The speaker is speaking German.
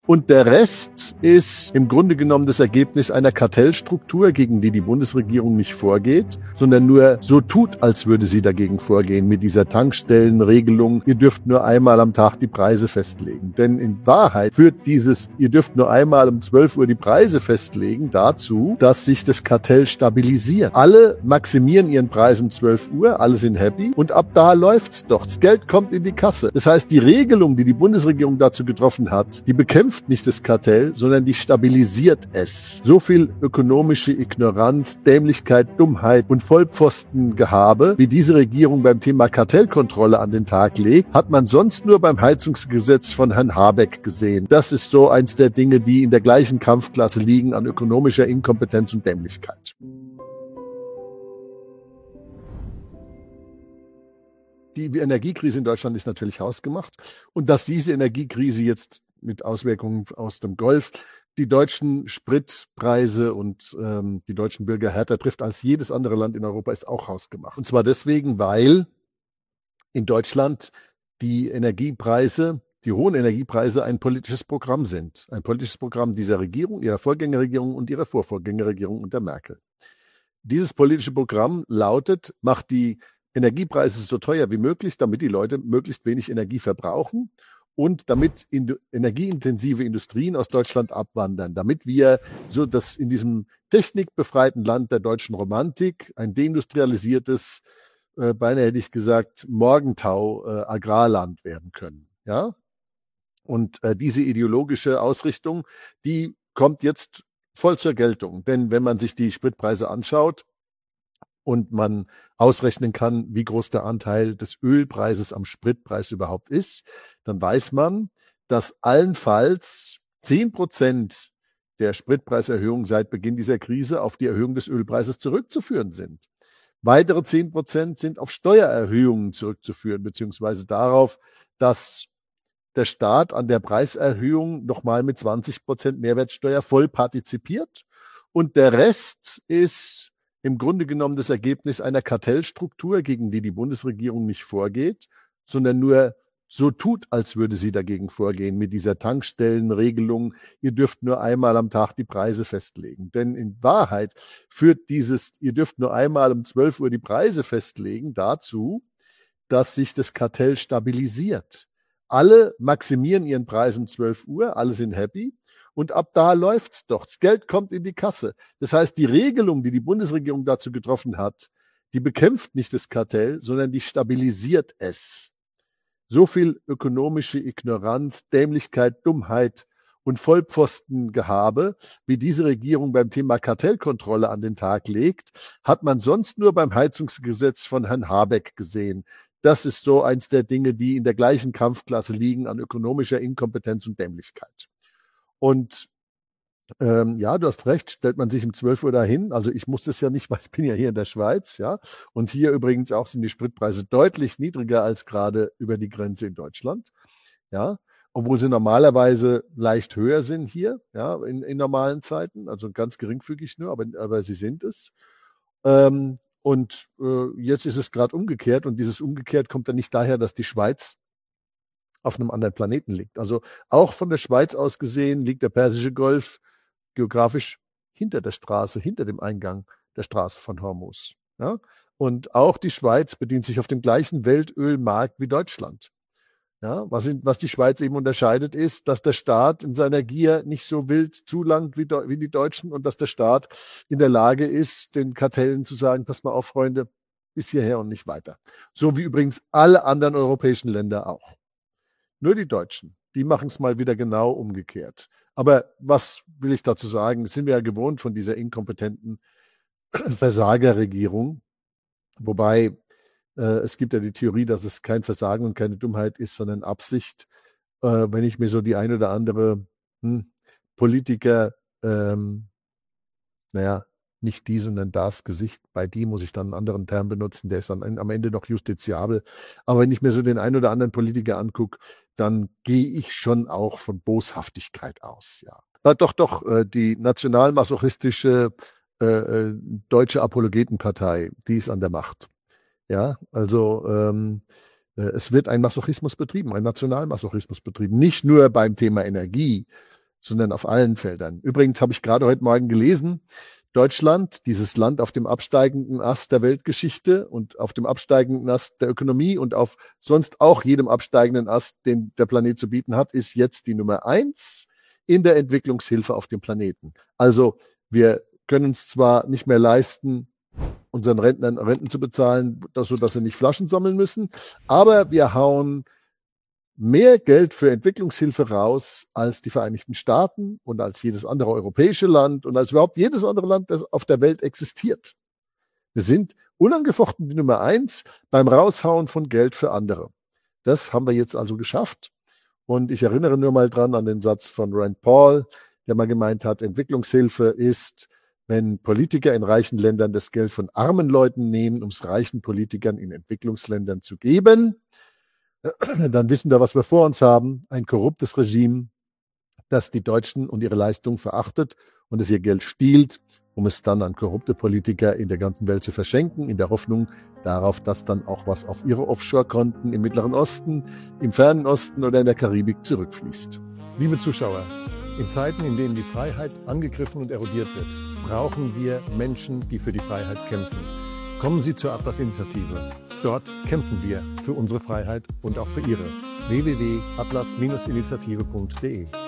Und der Rest ist im Grunde genommen das Ergebnis einer Kartellstruktur, gegen die die Bundesregierung nicht vorgeht, sondern nur so tut, als würde sie dagegen vorgehen mit dieser Tankstellenregelung. Ihr dürft nur einmal am Tag die Preise festlegen. Denn in Wahrheit führt dieses, ihr dürft nur einmal um 12 Uhr die Preise festlegen, dazu, dass sich das Kartell stabilisiert. Alle maximieren ihren Preis um 12 Uhr, alle sind happy und ab da läuft's doch. Das Geld kommt in die Kasse. Das heißt, die Regelung, die die Bundesregierung dazu getroffen hat, die bekämpft nicht das Kartell, sondern die stabilisiert es. So viel ökonomische Ignoranz, Dämlichkeit, Dummheit und Vollpfostengehabe, wie diese Regierung beim Thema Kartellkontrolle an den Tag legt, hat man sonst nur beim Heizungsgesetz von Herrn Habeck gesehen. Das ist so eins der Dinge, die in der gleichen Kampfklasse liegen an ökonomischer Inkompetenz und Dämlichkeit. Die Energiekrise in Deutschland ist natürlich hausgemacht. Und dass diese Energiekrise jetzt mit Auswirkungen aus dem Golf die deutschen Spritpreise und die deutschen Bürger härter trifft als jedes andere Land in Europa, ist auch hausgemacht. Und zwar deswegen, weil in Deutschland die Energiepreise, die hohen Energiepreise ein politisches Programm sind. Ein politisches Programm dieser Regierung, ihrer Vorgängerregierung und ihrer Vorvorgängerregierung unter Merkel. Dieses politische Programm lautet, macht die Energiepreise so teuer wie möglich, damit die Leute möglichst wenig Energie verbrauchen und damit energieintensive Industrien aus Deutschland abwandern, damit wir so das in diesem technikbefreiten Land der deutschen Romantik ein deindustrialisiertes, beinahe hätte ich gesagt, Morgentau-Agrarland werden können. Ja? Und diese ideologische Ausrichtung, die kommt jetzt voll zur Geltung. Denn wenn man sich die Spritpreise anschaut, und man ausrechnen kann, wie groß der Anteil des Ölpreises am Spritpreis überhaupt ist, dann weiß man, dass allenfalls 10% der Spritpreiserhöhung seit Beginn dieser Krise auf die Erhöhung des Ölpreises zurückzuführen sind. Weitere 10% sind auf Steuererhöhungen zurückzuführen, beziehungsweise darauf, dass der Staat an der Preiserhöhung nochmal mit 20% Mehrwertsteuer voll partizipiert. Und der Rest ist im Grunde genommen das Ergebnis einer Kartellstruktur, gegen die die Bundesregierung nicht vorgeht, sondern nur so tut, als würde sie dagegen vorgehen mit dieser Tankstellenregelung. Ihr dürft nur einmal am Tag die Preise festlegen. Denn in Wahrheit führt dieses, ihr dürft nur einmal um 12 Uhr die Preise festlegen, dazu, dass sich das Kartell stabilisiert. Alle maximieren ihren Preis um 12 Uhr, alle sind happy. Und ab da läuft's doch. Das Geld kommt in die Kasse. Das heißt, die Regelung, die die Bundesregierung dazu getroffen hat, die bekämpft nicht das Kartell, sondern die stabilisiert es. So viel ökonomische Ignoranz, Dämlichkeit, Dummheit und Vollpfostengehabe, wie diese Regierung beim Thema Kartellkontrolle an den Tag legt, hat man sonst nur beim Heizungsgesetz von Herrn Habeck gesehen. Das ist so eins der Dinge, die in der gleichen Kampfklasse liegen an ökonomischer Inkompetenz und Dämlichkeit. Und ja, du hast recht, stellt man sich um 12 Uhr dahin. Also ich muss das ja nicht, weil ich bin ja hier in der Schweiz, ja. Und hier übrigens auch sind die Spritpreise deutlich niedriger als gerade über die Grenze in Deutschland, ja. Obwohl sie normalerweise leicht höher sind hier, ja, in normalen Zeiten, also ganz geringfügig nur, aber sie sind es. Jetzt ist es gerade umgekehrt und dieses umgekehrt kommt dann nicht daher, dass die Schweiz auf einem anderen Planeten liegt. Also auch von der Schweiz aus gesehen liegt der Persische Golf geografisch hinter der Straße, hinter dem Eingang der Straße von Hormuz. Ja? Und auch die Schweiz bedient sich auf dem gleichen Weltölmarkt wie Deutschland. Ja? Was die Schweiz eben unterscheidet, ist, dass der Staat in seiner Gier nicht so wild zulangt wie die Deutschen und dass der Staat in der Lage ist, den Kartellen zu sagen, pass mal auf, Freunde, bis hierher und nicht weiter. So wie übrigens alle anderen europäischen Länder auch. Nur die Deutschen, die machen es mal wieder genau umgekehrt. Aber was will ich dazu sagen? Das sind wir ja gewohnt von dieser inkompetenten Versagerregierung. Wobei es gibt ja die Theorie, dass es kein Versagen und keine Dummheit ist, sondern Absicht. Wenn ich mir so die ein oder andere Politiker, nicht die, sondern das Gesicht, bei die muss ich dann einen anderen Term benutzen, der ist dann am Ende noch justiziabel. Aber wenn ich mir so den einen oder anderen Politiker angucke, dann gehe ich schon auch von Boshaftigkeit aus, ja. Doch, die nationalmasochistische Deutsche Apologetenpartei, die ist an der Macht. Ja, also es wird ein Masochismus betrieben, ein Nationalmasochismus betrieben. Nicht nur beim Thema Energie, sondern auf allen Feldern. Übrigens habe ich gerade heute Morgen gelesen, Deutschland, dieses Land auf dem absteigenden Ast der Weltgeschichte und auf dem absteigenden Ast der Ökonomie und auf sonst auch jedem absteigenden Ast, den der Planet zu bieten hat, ist jetzt die Nummer 1 in der Entwicklungshilfe auf dem Planeten. Also wir können es zwar nicht mehr leisten, unseren Rentnern Renten zu bezahlen, sodass sie nicht Flaschen sammeln müssen, aber wir hauen mehr Geld für Entwicklungshilfe raus als die Vereinigten Staaten und als jedes andere europäische Land und als überhaupt jedes andere Land, das auf der Welt existiert. Wir sind unangefochten die Nummer 1 beim Raushauen von Geld für andere. Das haben wir jetzt also geschafft. Und ich erinnere nur mal dran an den Satz von Rand Paul, der mal gemeint hat, Entwicklungshilfe ist, wenn Politiker in reichen Ländern das Geld von armen Leuten nehmen, um es reichen Politikern in Entwicklungsländern zu geben. Dann wissen wir, was wir vor uns haben. Ein korruptes Regime, das die Deutschen und ihre Leistung verachtet und es ihr Geld stiehlt, um es dann an korrupte Politiker in der ganzen Welt zu verschenken, in der Hoffnung darauf, dass dann auch was auf ihre Offshore-Konten im Mittleren Osten, im Fernen Osten oder in der Karibik zurückfließt. Liebe Zuschauer, in Zeiten, in denen die Freiheit angegriffen und erodiert wird, brauchen wir Menschen, die für die Freiheit kämpfen. Kommen Sie zur Atlas-Initiative. Dort kämpfen wir für unsere Freiheit und auch für Ihre. www.atlas-initiative.de